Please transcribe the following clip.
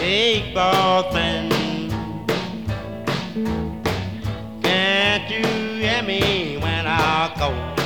baseball friend. Can't you hear me when I call?